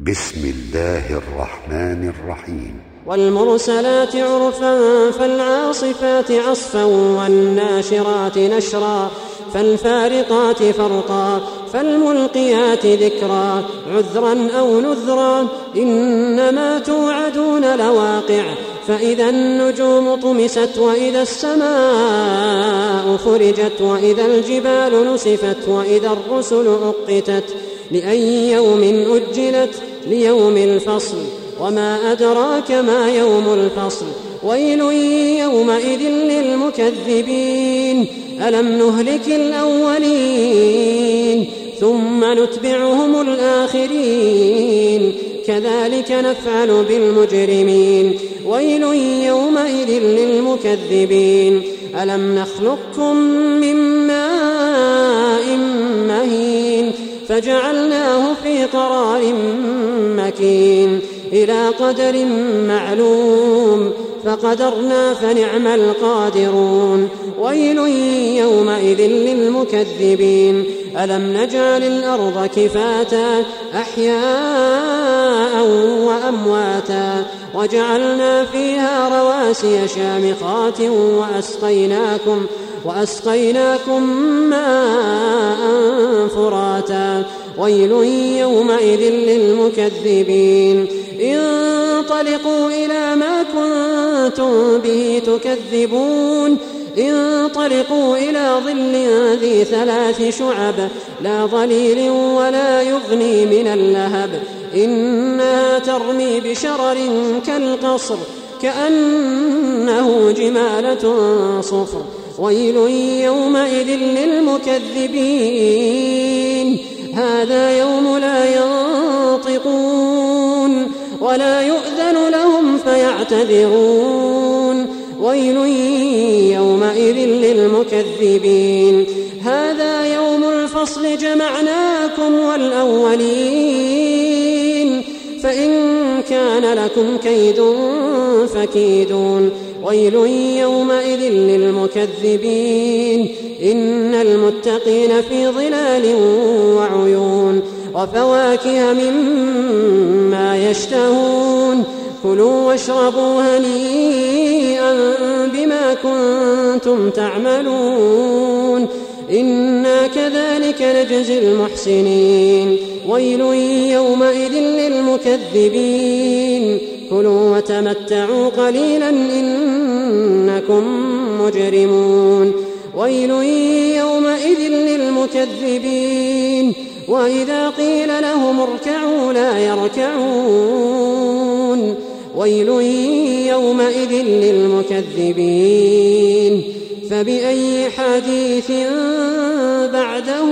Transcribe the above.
بسم الله الرحمن الرحيم. والمرسلات عرفا فالعاصفات عصفا والناشرات نشرا فالفارقات فرقا فالملقيات ذكرا عذرا أو نذرا إنما توعدون لواقع فإذا النجوم طمست وإذا السماء فرجت وإذا الجبال نسفت وإذا الرسل أقتت لأي يوم أجلت ليوم الفصل وما أدراك ما يوم الفصل ويل يومئذ للمكذبين ألم نهلك الأولين ثم نتبعهم الآخرين كذلك نفعل بالمجرمين ويل يومئذ للمكذبين ألم نخلقكم من ماء مهين فجعلناه في قرار مكين إلى قدر معلوم فقدرنا فنعم القادرون ويل يومئذ للمكذبين ألم نجعل الأرض كفاتا أحياء وأمواتا وجعلنا فيها رواسي شامخات وأسقيناكم ماء فراتا ويل يومئذ للمكذبين انطلقوا إلى ما كنتم به تكذبون انطلقوا إلى ظل ذي 3 شعب لا ظليل ولا يغني من اللهب إنها ترمي بشرر كالقصر كأنه جمالة صفر ويل يومئذ للمكذبين هذا يوم لا ينطقون ولا يؤذن لهم فيعتذرون ويل يومئذ للمكذبين هذا يوم الفصل جمعناكم والأولين فإن كان لكم كيد فكيدون ويل يومئذ للمكذبين إن المتقين في ظلال وعيون وفواكه مما يشتهون كلوا واشربوا هنيئا بما كنتم تعملون إنا كذلك نجزي المحسنين ويل يومئذ للمكذبين كلوا وتمتعوا قليلا إنكم مجرمون ويل يومئذ للمكذبين وإذا قيل لهم اركعوا لا يركعون ويل يومئذ للمكذبين فبأي حديث بعده